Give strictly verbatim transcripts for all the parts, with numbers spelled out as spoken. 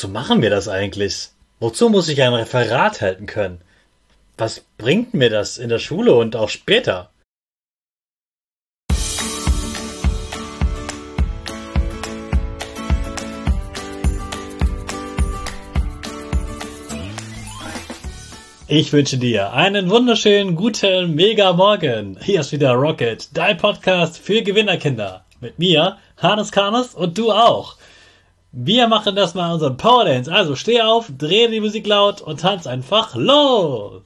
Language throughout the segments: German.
Wozu machen wir das eigentlich? Wozu muss ich ein Referat halten können? Was bringt mir das in der Schule und auch später? Ich wünsche dir einen wunderschönen, guten, mega Morgen. Hier ist wieder Rocket, dein Podcast für Gewinnerkinder. Mit mir, Hannes Karnes und du auch. Wir machen das mal unseren Power Dance. Also steh auf, dreh die Musik laut und tanz einfach los.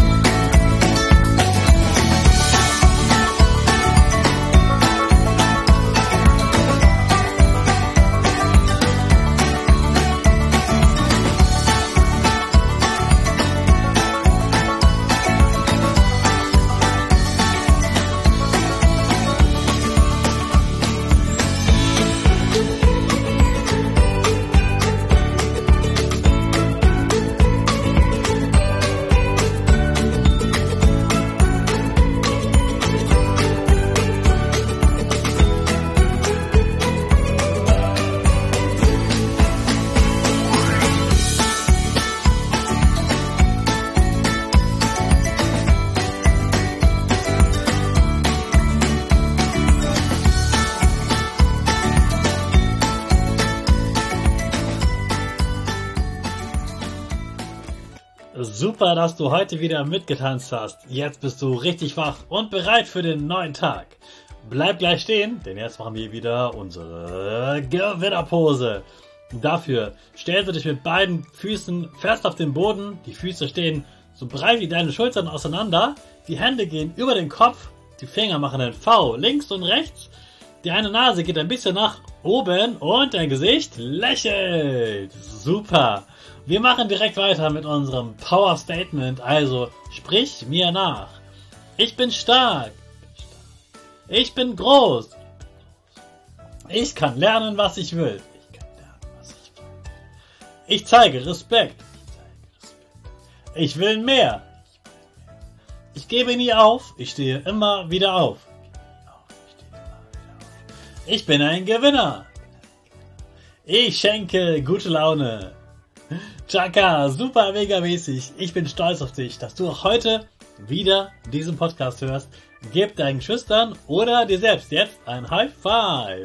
Super, dass du heute wieder mitgetanzt hast. Jetzt bist du richtig wach und bereit für den neuen Tag. Bleib gleich stehen, denn jetzt machen wir wieder unsere Gewinnerpose. Dafür stellst du dich mit beiden Füßen fest auf den Boden. Die Füße stehen so breit wie deine Schultern auseinander. Die Hände gehen über den Kopf. Die Finger machen ein V links und rechts. Die eine Nase geht ein bisschen nach oben und dein Gesicht lächelt. Super. Wir machen direkt weiter mit unserem Power Statement, also sprich mir nach. Ich bin stark. Ich bin groß. Ich kann lernen, was ich will. Ich kann lernen, was ich will. Ich zeige Respekt. Ich will mehr. Ich gebe nie auf. Ich stehe immer wieder auf. Ich bin ein Gewinner. Ich schenke gute Laune. Chaka, super mega mäßig. Ich bin stolz auf dich, dass du auch heute wieder diesen Podcast hörst. Gib deinen Schüchtern oder dir selbst jetzt ein High Five.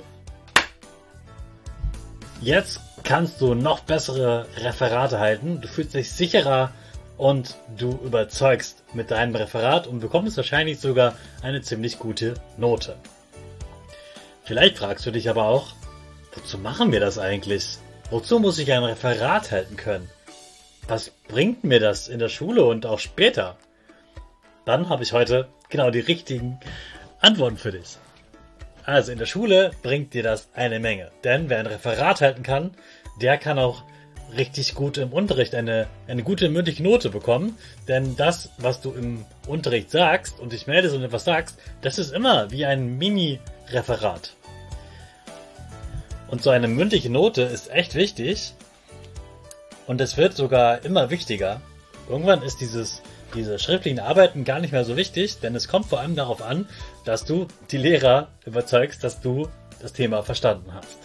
Jetzt kannst du noch bessere Referate halten. Du fühlst dich sicherer und du überzeugst mit deinem Referat und bekommst wahrscheinlich sogar eine ziemlich gute Note. Vielleicht fragst du dich aber auch, wozu machen wir das eigentlich? Wozu muss ich ein Referat halten können? Was bringt mir das in der Schule und auch später? Dann habe ich heute genau die richtigen Antworten für dich. Also in der Schule bringt dir das eine Menge. Denn wer ein Referat halten kann, der kann auch richtig gut im Unterricht eine, eine gute mündliche Note bekommen. Denn das, was du im Unterricht sagst und dich meldest und etwas sagst, das ist immer wie ein Mini-Referat. Und so eine mündliche Note ist echt wichtig und es wird sogar immer wichtiger. Irgendwann ist dieses, diese schriftlichen Arbeiten gar nicht mehr so wichtig, denn es kommt vor allem darauf an, dass du die Lehrer überzeugst, dass du das Thema verstanden hast.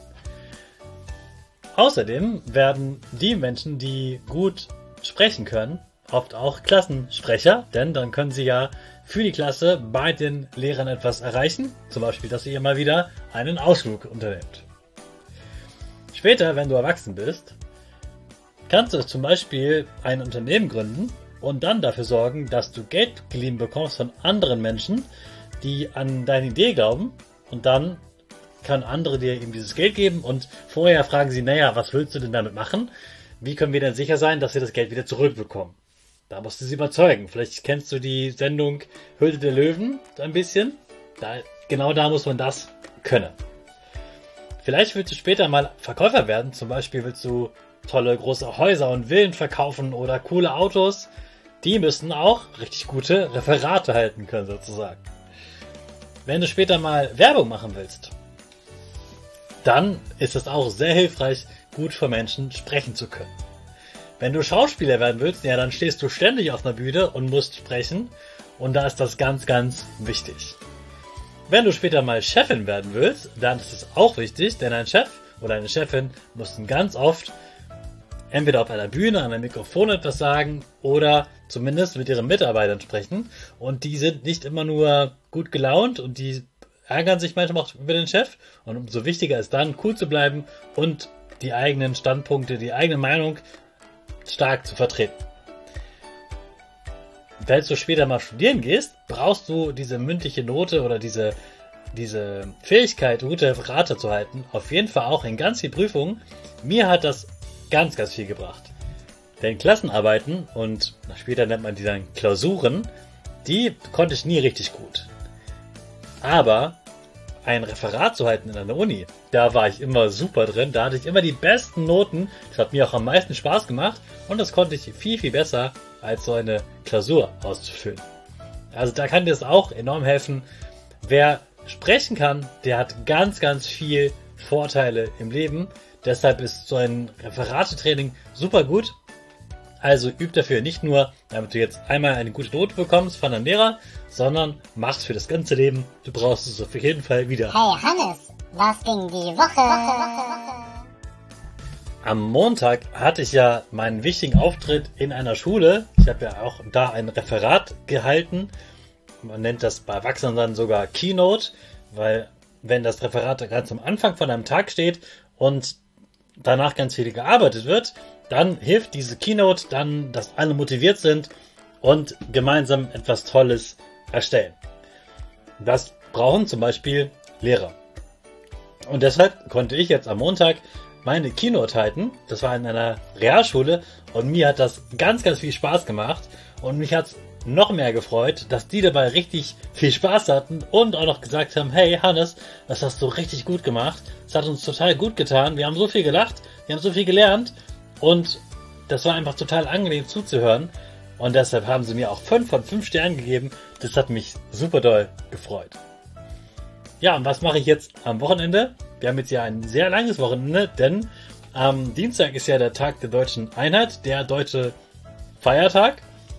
Außerdem werden die Menschen, die gut sprechen können, oft auch Klassensprecher, denn dann können sie ja für die Klasse bei den Lehrern etwas erreichen, zum Beispiel, dass ihr mal wieder einen Ausflug unternehmt. Später, wenn du erwachsen bist, kannst du zum Beispiel ein Unternehmen gründen und dann dafür sorgen, dass du Geld geliehen bekommst von anderen Menschen, die an deine Idee glauben und dann können andere dir eben dieses Geld geben und vorher fragen sie, naja, was willst du denn damit machen? Wie können wir denn sicher sein, dass wir das Geld wieder zurückbekommen? Da musst du sie überzeugen. Vielleicht kennst du die Sendung Höhle der Löwen ein bisschen. Da, genau da muss man das können. Vielleicht willst du später mal Verkäufer werden. Zum Beispiel willst du tolle große Häuser und Villen verkaufen oder coole Autos. Die müssen auch richtig gute Referate halten können sozusagen. Wenn du später mal Werbung machen willst, dann ist es auch sehr hilfreich, gut vor Menschen sprechen zu können. Wenn du Schauspieler werden willst, ja, dann stehst du ständig auf einer Bühne und musst sprechen. Und da ist das ganz, ganz wichtig. Wenn du später mal Chefin werden willst, dann ist es auch wichtig, denn ein Chef oder eine Chefin mussten ganz oft entweder auf einer Bühne, an einem Mikrofon etwas sagen oder zumindest mit ihren Mitarbeitern sprechen. Und die sind nicht immer nur gut gelaunt und die ärgern sich manchmal auch über den Chef. Und umso wichtiger ist dann, cool zu bleiben und die eigenen Standpunkte, die eigene Meinung stark zu vertreten. Wenn du später mal studieren gehst, brauchst du diese mündliche Note oder diese, diese Fähigkeit, gute Referate zu halten. Auf jeden Fall auch in ganz vielen Prüfungen. Mir hat das ganz, ganz viel gebracht. Denn Klassenarbeiten, und später nennt man die dann Klausuren, die konnte ich nie richtig gut. Aber ein Referat zu halten in einer Uni, da war ich immer super drin, da hatte ich immer die besten Noten, das hat mir auch am meisten Spaß gemacht und das konnte ich viel, viel besser, als so eine Klausur auszufüllen. Also da kann dir das auch enorm helfen. Wer sprechen kann, der hat ganz, ganz viel Vorteile im Leben. Deshalb ist so ein Referatetraining super gut. Also üb dafür nicht nur, damit du jetzt einmal eine gute Note bekommst von deinem Lehrer, sondern mach's für das ganze Leben. Du brauchst es auf jeden Fall wieder. Hey Hannes, was ging die Woche? Am Montag hatte ich ja meinen wichtigen Auftritt in einer Schule. Ich habe ja auch da ein Referat gehalten. Man nennt das bei Erwachsenen dann sogar Keynote, weil wenn das Referat ganz am Anfang von einem Tag steht und danach ganz viel gearbeitet wird, dann hilft diese Keynote dann, dass alle motiviert sind und gemeinsam etwas Tolles erstellen. Das brauchen zum Beispiel Lehrer. Und deshalb konnte ich jetzt am Montag meine Keynote halten. Das war in einer Realschule und mir hat das ganz, ganz viel Spaß gemacht und mich hat es noch mehr gefreut, dass die dabei richtig viel Spaß hatten und auch noch gesagt haben, hey Hannes, das hast du richtig gut gemacht. Es hat uns total gut getan. Wir haben so viel gelacht, wir haben so viel gelernt und das war einfach total angenehm zuzuhören. Und deshalb haben sie mir auch fünf von fünf Sternen gegeben. Das hat mich super doll gefreut. Ja, und was mache ich jetzt am Wochenende? Wir haben jetzt ja ein sehr langes Wochenende, denn am Dienstag ist ja der Tag der Deutschen Einheit, der deutsche Feiertag.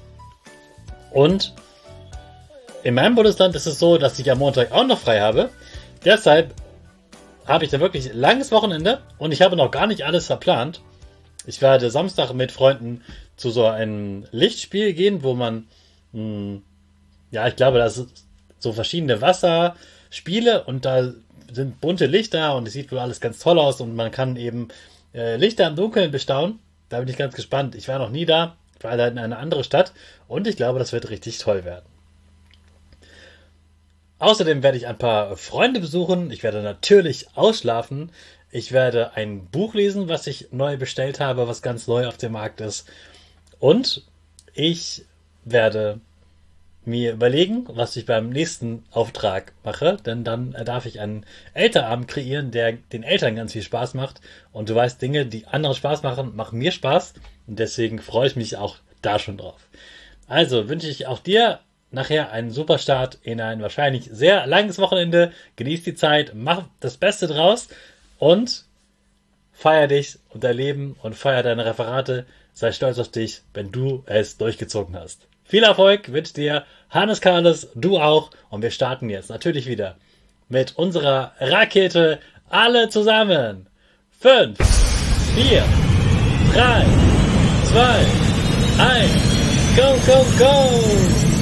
Und in meinem Bundesland ist es so, dass ich am Montag auch noch frei habe. Deshalb habe ich dann wirklich ein langes Wochenende und ich habe noch gar nicht alles verplant. Ich werde Samstag mit Freunden zu so einem Lichtspiel gehen, wo man, mh, ja, ich glaube, das sind so verschiedene Wasserspiele und da sind bunte Lichter und es sieht wohl alles ganz toll aus und man kann eben äh, Lichter im Dunkeln bestaunen. Da bin ich ganz gespannt. Ich war noch nie da, ich war da in eine andere Stadt und ich glaube, das wird richtig toll werden. Außerdem werde ich ein paar Freunde besuchen. Ich werde natürlich ausschlafen. Ich werde ein Buch lesen, was ich neu bestellt habe, was ganz neu auf dem Markt ist. Und ich werde mir überlegen, was ich beim nächsten Auftrag mache, denn dann darf ich einen Elternabend kreieren, der den Eltern ganz viel Spaß macht. Und du weißt, Dinge, die anderen Spaß machen, machen mir Spaß. Und deswegen freue ich mich auch da schon drauf. Also wünsche ich auch dir nachher einen super Start in ein wahrscheinlich sehr langes Wochenende. Genieß die Zeit, mach das Beste draus und feier dich und dein Leben und feier deine Referate. Sei stolz auf dich, wenn du es durchgezogen hast. Viel Erfolg wünscht dir Hannes Karles, du auch. Und wir starten jetzt natürlich wieder mit unserer Rakete. Alle zusammen. Fünf, vier, drei, zwei, eins. Go, go, go!